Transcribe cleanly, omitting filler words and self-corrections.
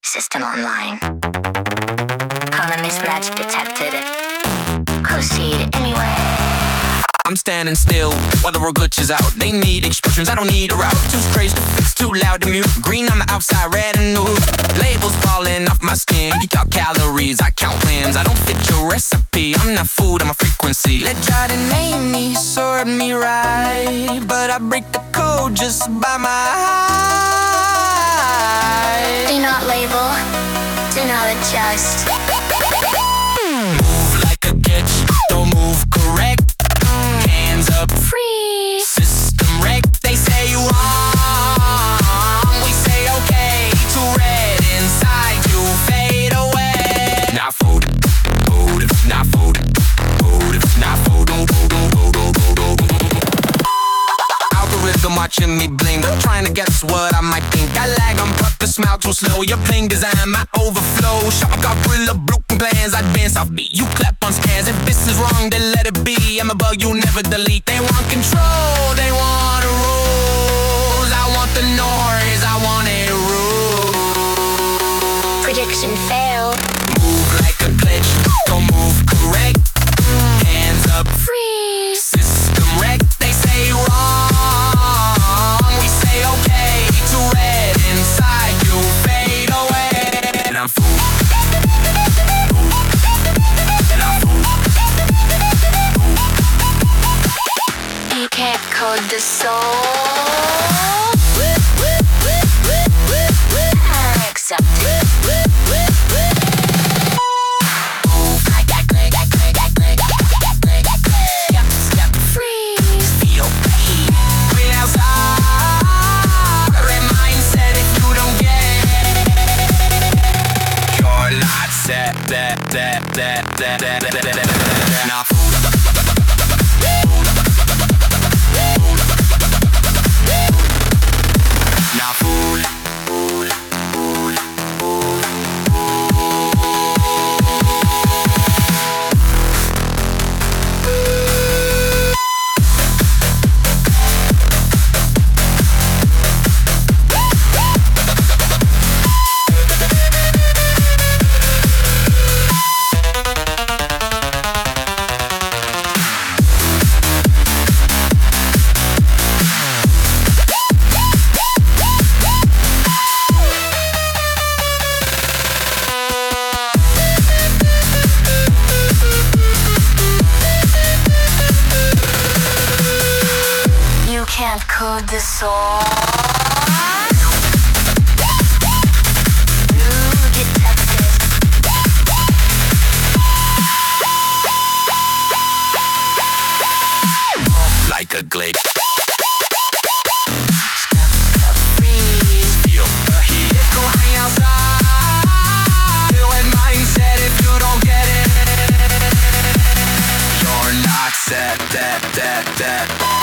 System online. Color mismatch detected. Proceed anyway. I'm standing still while the world glitches out. They need expressions, I don't need a route. Too crazy to fix, too loud to mute. Green on the outside, red and new. Labels falling off my skin. You talk calories, I count wins. I don't fit your recipe, I'm not food, I'm a frequency. Let try to name me, serve me right, but I break the code just by my eye. Do not label, do not adjust. Move like a catch, don't move correct. Hands up, Freeze. system wreck. They say you wrong, we say okay. Too red inside, you fade away. Not food, food, not food, food, not food. Algorithm watching me blink, trying to guess what I might think. I lag on purpose, smile too slow. Your plain design, my overflow. Sharp got gorilla, broken plans. Advance off beat, you clap on scans. If this is wrong, then let it be. I'm a bug you never delete. They want control, they want the rules. I want the noise, I want it rules. Prediction failed. Move like a glitch, don't move correct. Hands up, Freeze. system wreck. They say wrong, we say okay. Too red inside, you fade away. And I'm fooled. You can't code the soul. Accepted. Move like a glitch. Freeze. Feel the heat. Green outside. Red mindset if you don't get it. You're not set. Now now fool. You can't code the soul. New detected. Like a glitch. Freeze. Feel the heat. Go hang outside. With mindset if you don't get it. You're not set.